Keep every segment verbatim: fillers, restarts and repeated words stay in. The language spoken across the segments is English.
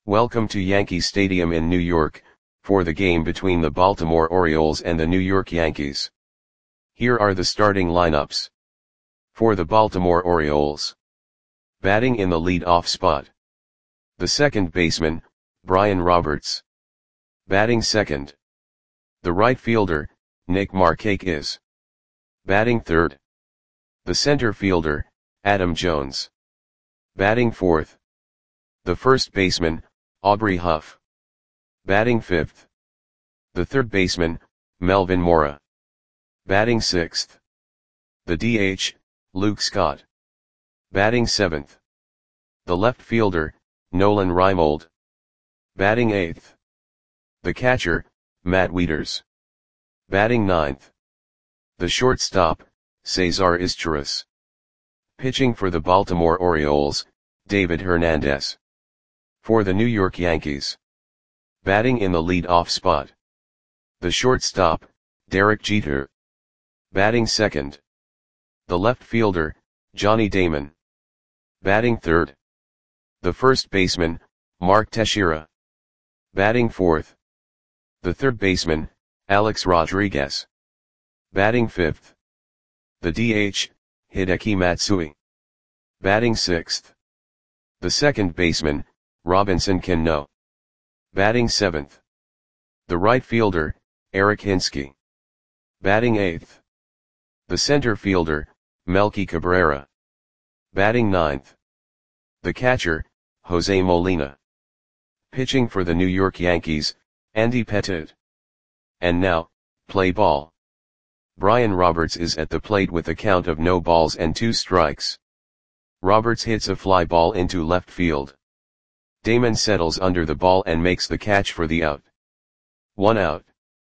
Welcome to Yankee Stadium in New York, for the game between the Baltimore Orioles and the New York Yankees. Here are the starting lineups. For the Baltimore Orioles. Batting in the lead-off spot. The second baseman, Brian Roberts. Batting second. The right fielder, Nick Markakis. Batting third. The center fielder, Adam Jones. Batting fourth. The first baseman, Aubrey Huff. Batting fifth. The third baseman, Melvin Mora. Batting sixth. The D H, Luke Scott. Batting seventh. The left fielder, Nolan Reimold. Batting eighth. The catcher, Matt Wieters. Batting ninth. The shortstop, Cesar Izturis. Pitching for the Baltimore Orioles, David Hernandez. For the New York Yankees. Batting in the lead-off spot. The shortstop, Derek Jeter. Batting second. The left fielder, Johnny Damon. Batting third. The first baseman, Mark Teixeira. Batting fourth. The third baseman, Alex Rodriguez. Batting fifth. The D H, Hideki Matsui. Batting sixth. The second baseman, Robinson Cano. Batting seventh. The right fielder, Eric Hinske. Batting eighth. The center fielder, Melky Cabrera. Batting ninth. The catcher, Jose Molina. Pitching for the New York Yankees, Andy Pettitte. And now, play ball. Brian Roberts is at the plate with a count of no balls and two strikes. Roberts hits a fly ball into left field. Damon settles under the ball and makes the catch for the out. One out.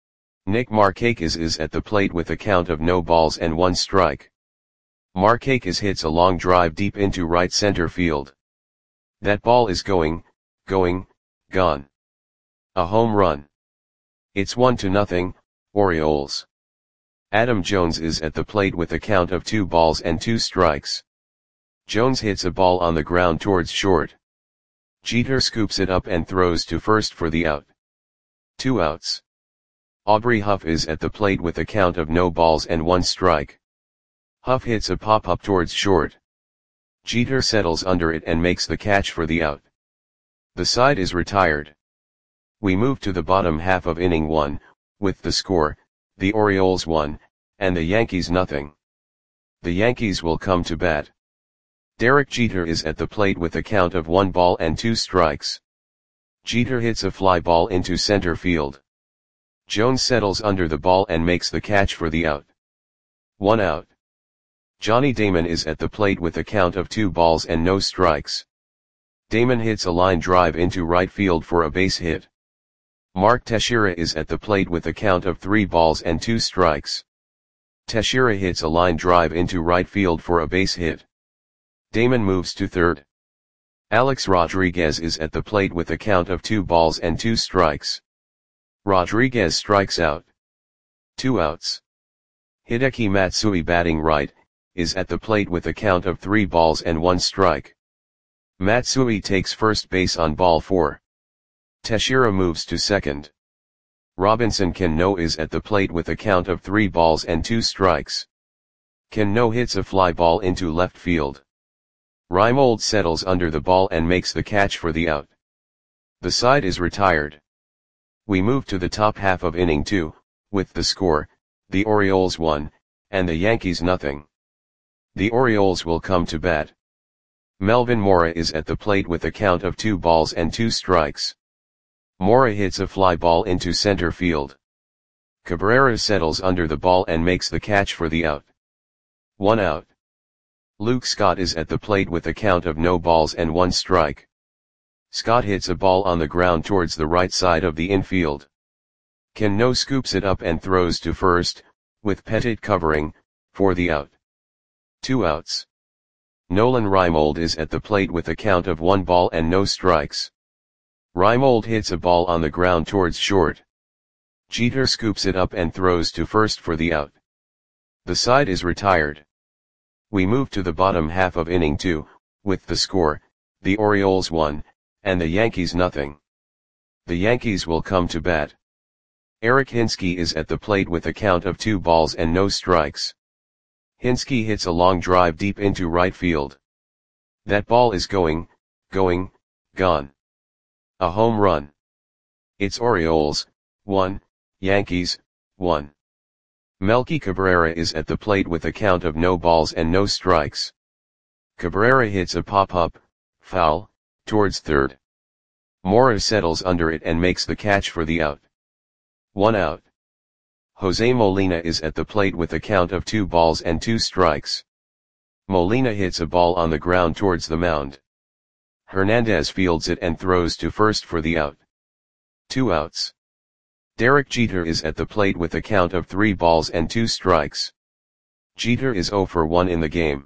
Nick Markakis is at the plate with a count of no balls and one strike. Markakis hits a long drive deep into right center field. That ball is going, going, gone. A home run. It's one to nothing, Orioles. Adam Jones is at the plate with a count of two balls and two strikes. Jones hits a ball on the ground towards short. Jeter scoops it up and throws to first for the out. Two outs. Aubrey Huff is at the plate with a count of no balls and one strike. Huff hits a pop-up towards short. Jeter settles under it and makes the catch for the out. The side is retired. We move to the bottom half of inning one, with the score, the Orioles one, and the Yankees nothing. The Yankees will come to bat. Derek Jeter is at the plate with a count of one ball and two strikes. Jeter hits a fly ball into center field. Jones settles under the ball and makes the catch for the out. One out. Johnny Damon is at the plate with a count of two balls and no strikes. Damon hits a line drive into right field for a base hit. Mark Teixeira is at the plate with a count of three balls and two strikes. Teixeira hits a line drive into right field for a base hit. Damon moves to third. Alex Rodriguez is at the plate with a count of two balls and two strikes. Rodriguez strikes out. Two outs. Hideki Matsui, batting right, is at the plate with a count of three balls and one strike. Matsui takes first base on ball four. Teixeira moves to second. Robinson Cano is at the plate with a count of three balls and two strikes. Cano hits a fly ball into left field. Reimold settles under the ball and makes the catch for the out. The side is retired. We move to the top half of inning two, with the score, the Orioles one, and the Yankees nothing. The Orioles will come to bat. Melvin Mora is at the plate with a count of two balls and two strikes. Mora hits a fly ball into center field. Cabrera settles under the ball and makes the catch for the out. One out. Luke Scott is at the plate with a count of no balls and one strike. Scott hits a ball on the ground towards the right side of the infield. Cano scoops it up and throws to first, with Pettitte covering, for the out. Two outs. Nolan Reimold is at the plate with a count of one ball and no strikes. Reimold hits a ball on the ground towards short. Jeter scoops it up and throws to first for the out. The side is retired. We move to the bottom half of inning two, with the score, the Orioles one, and the Yankees nothing. The Yankees will come to bat. Eric Hinske is at the plate with a count of two balls and no strikes. Hinske hits a long drive deep into right field. That ball is going, going, gone. A home run. It's Orioles, one, Yankees, one. Melky Cabrera is at the plate with a count of no balls and no strikes. Cabrera hits a pop-up, foul, towards third. Mora settles under it and makes the catch for the out. One out. Jose Molina is at the plate with a count of two balls and two strikes. Molina hits a ball on the ground towards the mound. Hernandez fields it and throws to first for the out. Two outs. Derek Jeter is at the plate with a count of three balls and two strikes. Jeter is zero for one in the game.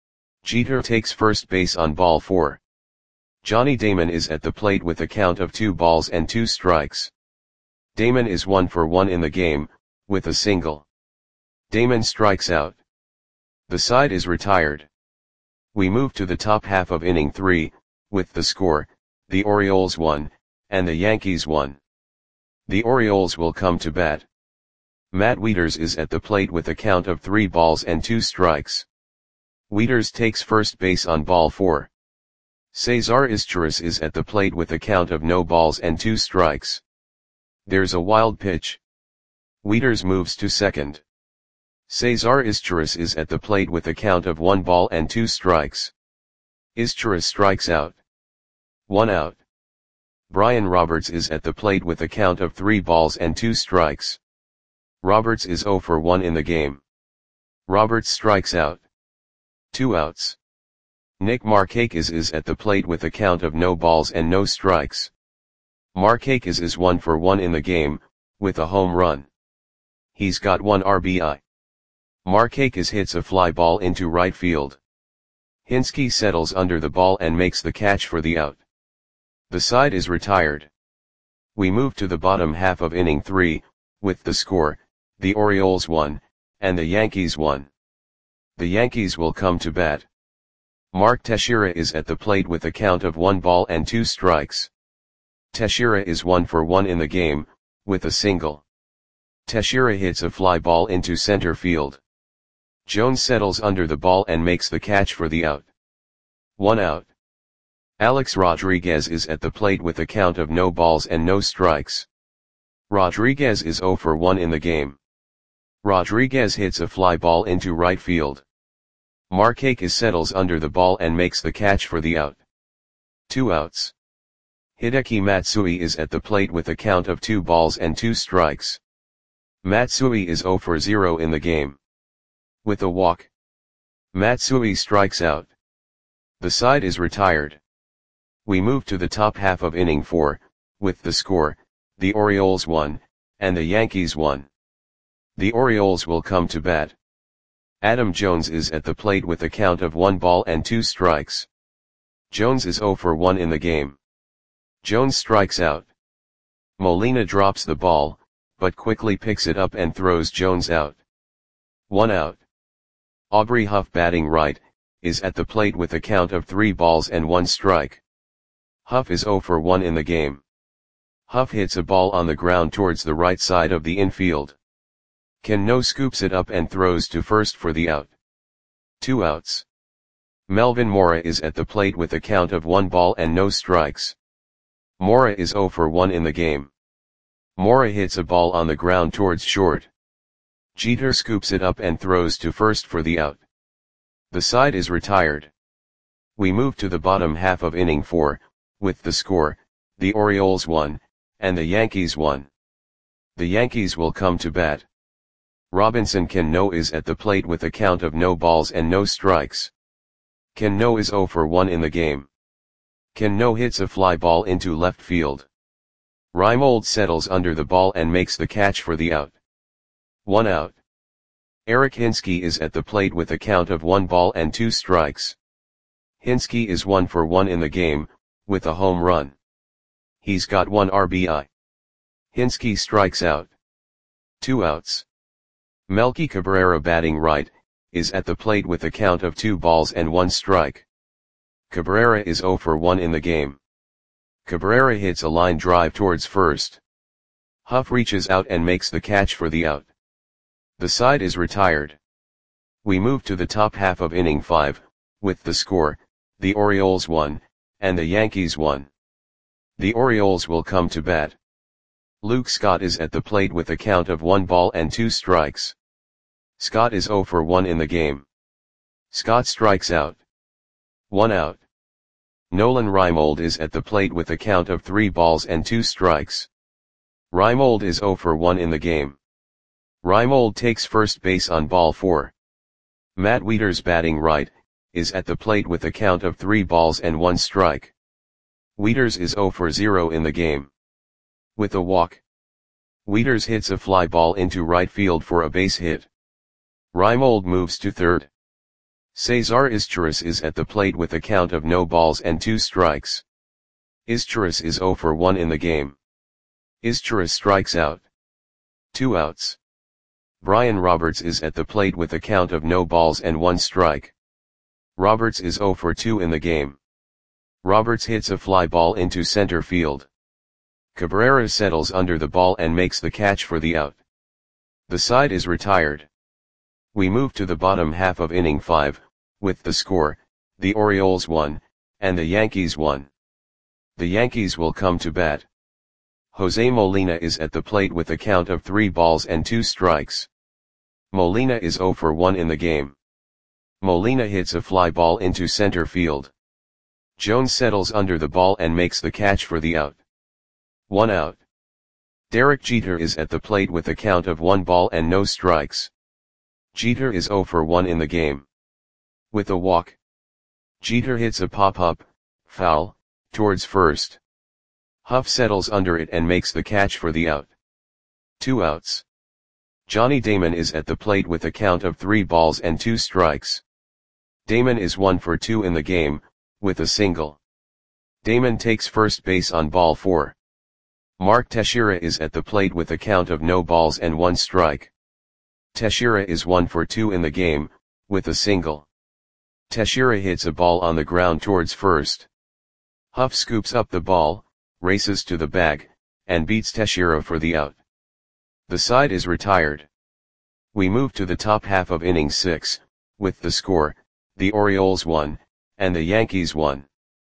Jeter takes first base on ball four. Johnny Damon is at the plate with a count of two balls and two strikes. Damon is one for one in the game, with a single. Damon strikes out. The side is retired. We move to the top half of inning three, with the score, the Orioles won, and the Yankees won. The Orioles will come to bat. Matt Wieters is at the plate with a count of three balls and two strikes. Wieters takes first base on ball four. Cesar Izturis is at the plate with a count of no balls and two strikes. There's a wild pitch. Wieters moves to second. Cesar Izturis is at the plate with a count of one ball and two strikes. Izturis strikes out. One out. Brian Roberts is at the plate with a count of three balls and two strikes. Roberts is zero for one in the game. Roberts strikes out. Two outs. Nick Markakis is at the plate with a count of no balls and no strikes. Markakis is one for one in the game, with a home run. He's got one R B I. Markakis hits a fly ball into right field. Hinske settles under the ball and makes the catch for the out. The side is retired. We move to the bottom half of inning three, with the score, the Orioles won, and the Yankees won. The Yankees will come to bat. Mark Teixeira is at the plate with a count of one ball and two strikes. Teixeira is one for one in the game, with a single. Teixeira hits a fly ball into center field. Jones settles under the ball and makes the catch for the out. One out. Alex Rodriguez is at the plate with a count of no balls and no strikes. Rodriguez is zero for one in the game. Rodriguez hits a fly ball into right field. Markakis settles under the ball and makes the catch for the out. Two outs. Hideki Matsui is at the plate with a count of two balls and two strikes. Matsui is zero for zero in the game. With a walk. Matsui strikes out. The side is retired. We move to the top half of inning four, with the score, the Orioles won, and the Yankees won. The Orioles will come to bat. Adam Jones is at the plate with a count of one ball and two strikes. Jones is zero for one in the game. Jones strikes out. Molina drops the ball, but quickly picks it up and throws Jones out. One out. Aubrey Huff, batting right, is at the plate with a count of three balls and one strike. Huff is zero for one in the game. Huff hits a ball on the ground towards the right side of the infield. Cano scoops it up and throws to first for the out. Two outs. Melvin Mora is at the plate with a count of one ball and no strikes. Mora is zero for one in the game. Mora hits a ball on the ground towards short. Jeter scoops it up and throws to first for the out. The side is retired. We move to the bottom half of inning four, with the score, the Orioles won, and the Yankees won. The Yankees will come to bat. Robinson Cano is at the plate with a count of no balls and no strikes. Cano is zero for one in the game. Cano hits a fly ball into left field. Reimold settles under the ball and makes the catch for the out. One out. Eric Hinske is at the plate with a count of one ball and two strikes. Hinske is one for one in the game, with a home run. He's got one R B I. Hinske strikes out. Two outs. Melky Cabrera, batting right, is at the plate with a count of two balls and one strike. Cabrera is zero for one in the game. Cabrera hits a line drive towards first. Huff reaches out and makes the catch for the out. The side is retired. We move to the top half of inning five, with the score, the Orioles won, and the Yankees won. The Orioles will come to bat. Luke Scott is at the plate with a count of one ball and two strikes. Scott is zero for one in the game. Scott strikes out. One out. Nolan Reimold is at the plate with a count of three balls and two strikes. Reimold is zero for one in the game. Reimold takes first base on ball four. Matt Wieters, batting right, is at the plate with a count of three balls and one strike. Wieters is zero for zero in the game. With a walk, Wieters hits a fly ball into right field for a base hit. Reimold moves to third. Cesar Izturis is at the plate with a count of no balls and two strikes. Izturis is zero for one in the game. Izturis strikes out. Two outs. Brian Roberts is at the plate with a count of no balls and one strike. Roberts is zero for two in the game. Roberts hits a fly ball into center field. Cabrera settles under the ball and makes the catch for the out. The side is retired. We move to the bottom half of inning five, with the score, the Orioles won, and the Yankees won. The Yankees will come to bat. Jose Molina is at the plate with a count of three balls and two strikes. Molina is zero for one in the game. Molina hits a fly ball into center field. Jones settles under the ball and makes the catch for the out. One out. Derek Jeter is at the plate with a count of one ball and no strikes. Jeter is zero for one in the game. With a walk, Jeter hits a pop-up, foul, towards first. Huff settles under it and makes the catch for the out. Two outs. Johnny Damon is at the plate with a count of three balls and two strikes. Damon is one for two in the game, with a single. Damon takes first base on ball four. Mark Teixeira is at the plate with a count of no balls and one strike. Teixeira is one for two in the game, with a single. Teixeira hits a ball on the ground towards first. Huff scoops up the ball, races to the bag, and beats Teixeira for the out. The side is retired. We move to the top half of inning six, with the score, the Orioles won, and the Yankees won.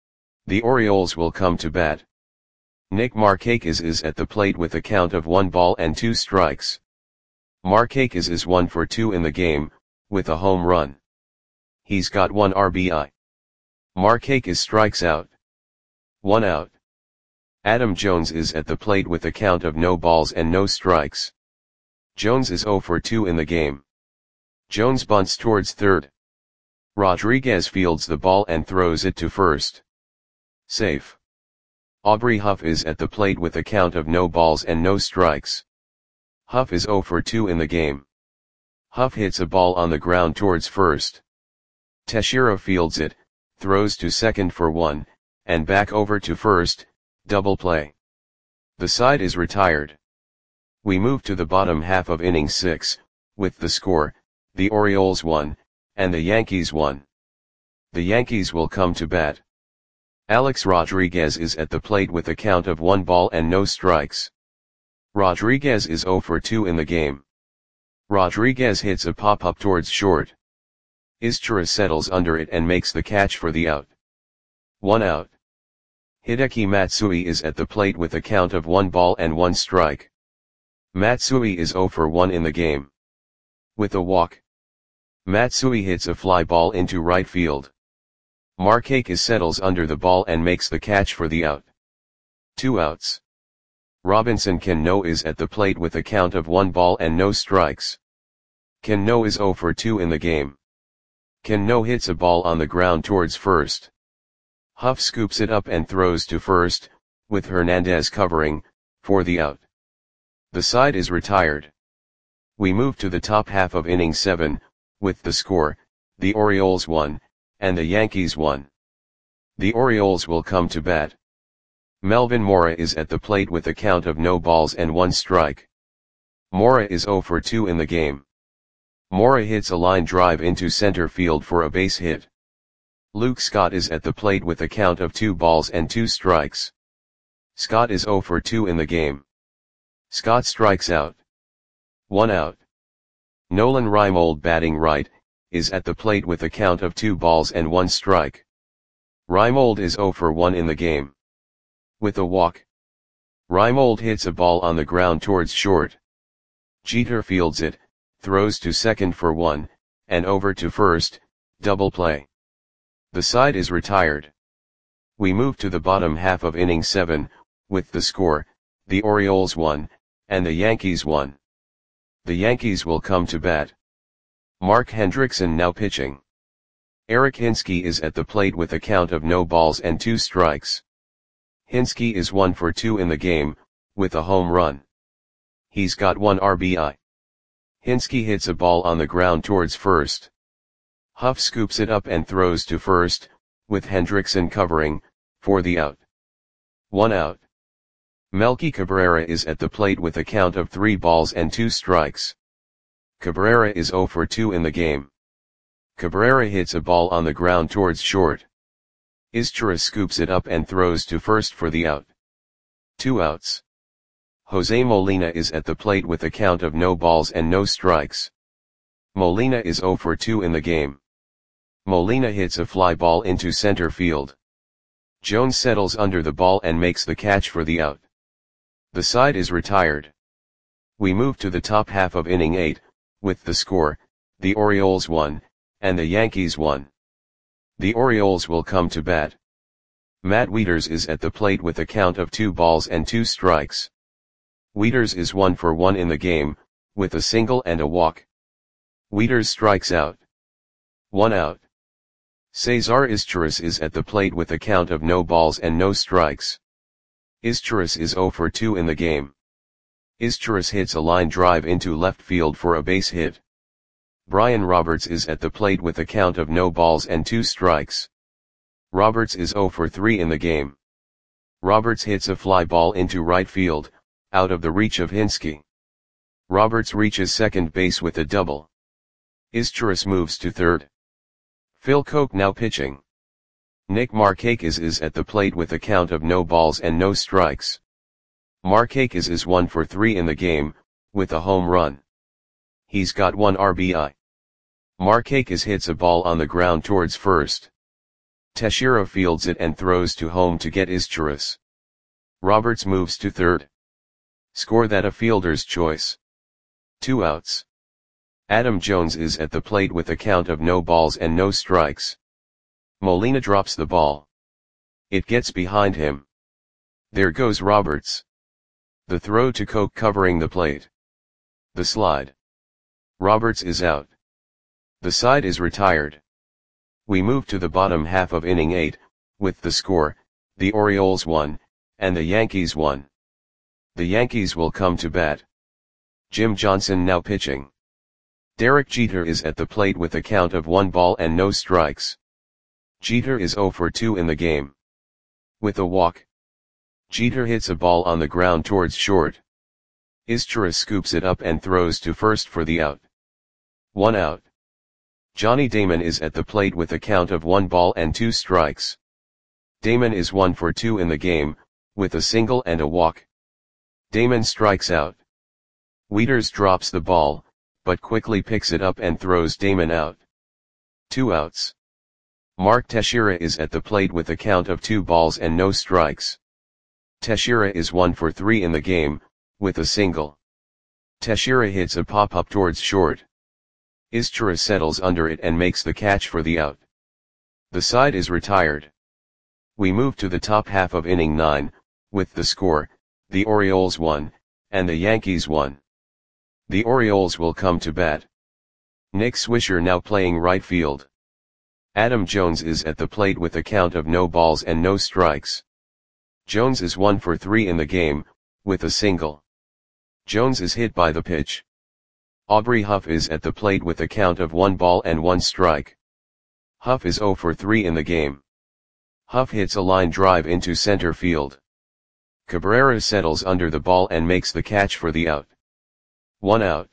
The Orioles will come to bat. Nick Markakis is at the plate with a count of one ball and two strikes. Markakis is one for two in the game, with a home run. He's got one R B I. Markakis strikes out. One out. Adam Jones is at the plate with a count of no balls and no strikes. Jones is zero for two in the game. Jones bunts towards third. Rodriguez fields the ball and throws it to first. Safe. Aubrey Huff is at the plate with a count of no balls and no strikes. Huff is zero for two in the game. Huff hits a ball on the ground towards first. Teixeira fields it, throws to second for one, and back over to first, double play. The side is retired. We move to the bottom half of inning six, with the score, the Orioles won, and the Yankees won. The Yankees will come to bat. Alex Rodriguez is at the plate with a count of one ball and no strikes. Rodriguez is zero for two in the game. Rodriguez hits a pop-up towards short. Izturis settles under it and makes the catch for the out. One out. Hideki Matsui is at the plate with a count of one ball and one strike. Matsui is zero for one in the game. With a walk, Matsui hits a fly ball into right field. Markakis settles under the ball and makes the catch for the out. Two outs. Robinson Cano is at the plate with a count of one ball and no strikes. Cano is zero for two in the game. Cano hits a ball on the ground towards first. Huff scoops it up and throws to first, with Hernandez covering, for the out. The side is retired. We move to the top half of inning seven, with the score, the Orioles won, and the Yankees won. The Orioles will come to bat. Melvin Mora is at the plate with a count of no balls and one strike. Mora is zero for two in the game. Mora hits a line drive into center field for a base hit. Luke Scott is at the plate with a count of two balls and two strikes. Scott is zero for two in the game. Scott strikes out. One out. Nolan Reimold, batting right, is at the plate with a count of two balls and one strike. Reimold is zero for one in the game. With a walk. Reimold hits a ball on the ground towards short. Jeter fields it, throws to second for one, and over to first, double play. The side is retired. We move to the bottom half of inning seven, with the score, the Orioles one, and the Yankees one. The Yankees will come to bat. Mark Hendrickson now pitching. Eric Hinske is at the plate with a count of no balls and two strikes. Hinske is one for two in the game, with a home run. He's got one R B I. Hinske hits a ball on the ground towards first. Huff scoops it up and throws to first, with Hendrickson covering, for the out. One out. Melky Cabrera is at the plate with a count of three balls and two strikes. Cabrera is zero for two in the game. Cabrera hits a ball on the ground towards short. Izturis scoops it up and throws to first for the out. Two outs. Jose Molina is at the plate with a count of no balls and no strikes. Molina is zero for two in the game. Molina hits a fly ball into center field. Jones settles under the ball and makes the catch for the out. The side is retired. We move to the top half of inning eight, with the score, the Orioles one, and the Yankees one. The Orioles will come to bat. Matt Wieters is at the plate with a count of two balls and two strikes. Wieters is one for one in the game, with a single and a walk. Wieters strikes out. One out. Cesar Izturis is at the plate with a count of no balls and no strikes. Izturis is zero for two in the game. Izturis hits a line drive into left field for a base hit. Brian Roberts is at the plate with a count of no balls and two strikes. Roberts is zero for three in the game. Roberts hits a fly ball into right field, out of the reach of Hinske. Roberts reaches second base with a double. Izturis moves to third. Phil Koch now pitching. Nick Markakis is at the plate with a count of no balls and no strikes. Markakis is one for three in the game, with a home run. He's got one R B I. Markakis hits a ball on the ground towards first. Teixeira fields it and throws to home to get Izturis. Roberts moves to third. Score that a fielder's choice. Two outs. Adam Jones is at the plate with a count of no balls and no strikes. Molina drops the ball. It gets behind him. There goes Roberts. The throw to Koch covering the plate. The slide. Roberts is out. The side is retired. We move to the bottom half of inning eight, with the score, the Orioles one, and the Yankees one. The Yankees will come to bat. Jim Johnson now pitching. Derek Jeter is at the plate with a count of one ball and no strikes. Jeter is zero for two in the game. With a walk. Jeter hits a ball on the ground towards short. Izturis scoops it up and throws to first for the out. One out. Johnny Damon is at the plate with a count of one ball and two strikes. Damon is one for two in the game, with a single and a walk. Damon strikes out. Wieters drops the ball, but quickly picks it up and throws Damon out. Two outs. Mark Teixeira is at the plate with a count of two balls and no strikes. Teixeira is one for three in the game, with a single. Teixeira hits a pop-up towards short. Izturis settles under it and makes the catch for the out. The side is retired. We move to the top half of inning nine, with the score, the Orioles one, and the Yankees one. The Orioles will come to bat. Nick Swisher now playing right field. Adam Jones is at the plate with a count of no balls and no strikes. Jones is one for three in the game, with a single. Jones is hit by the pitch. Aubrey Huff is at the plate with a count of one ball and one strike. Huff is zero for three in the game. Huff hits a line drive into center field. Cabrera settles under the ball and makes the catch for the out. One out.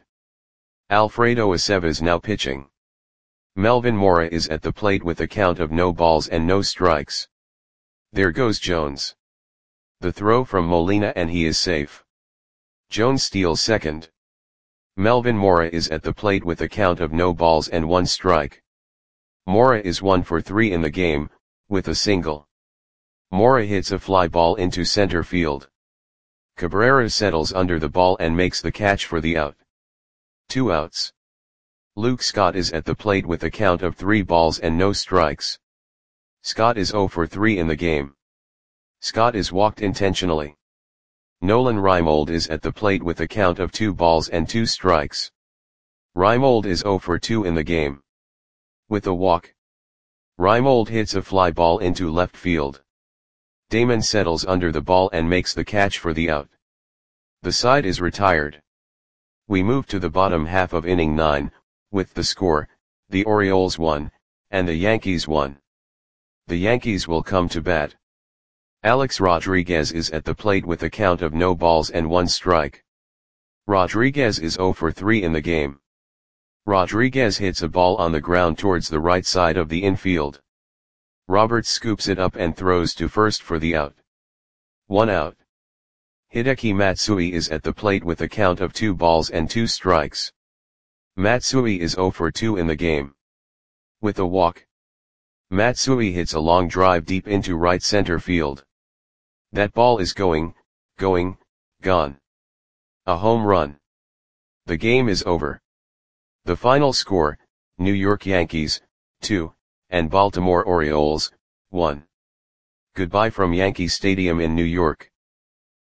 Alfredo Aceves now pitching. Melvin Mora is at the plate with a count of no balls and no strikes. There goes Jones. The throw from Molina and he is safe. Jones steals second. Melvin Mora is at the plate with a count of no balls and one strike. Mora is one for three in the game, with a single. Mora hits a fly ball into center field. Cabrera settles under the ball and makes the catch for the out. Two outs. Luke Scott is at the plate with a count of three balls and no strikes. Scott is zero for three in the game. Scott is walked intentionally. Nolan Reimold is at the plate with a count of two balls and two strikes. Reimold is zero for two in the game. With a walk. Reimold hits a fly ball into left field. Damon settles under the ball and makes the catch for the out. The side is retired. We move to the bottom half of inning nine, with the score, the Orioles won, and the Yankees won. The Yankees will come to bat. Alex Rodriguez is at the plate with a count of no balls and one strike. Rodriguez is zero for three in the game. Rodriguez hits a ball on the ground towards the right side of the infield. Roberts scoops it up and throws to first for the out. One out. Hideki Matsui is at the plate with a count of two balls and two strikes. Matsui is zero for two in the game. With a walk. Matsui hits a long drive deep into right center field. That ball is going, going, gone. A home run. The game is over. The final score, New York Yankees, two, and Baltimore Orioles, one. Goodbye from Yankee Stadium in New York.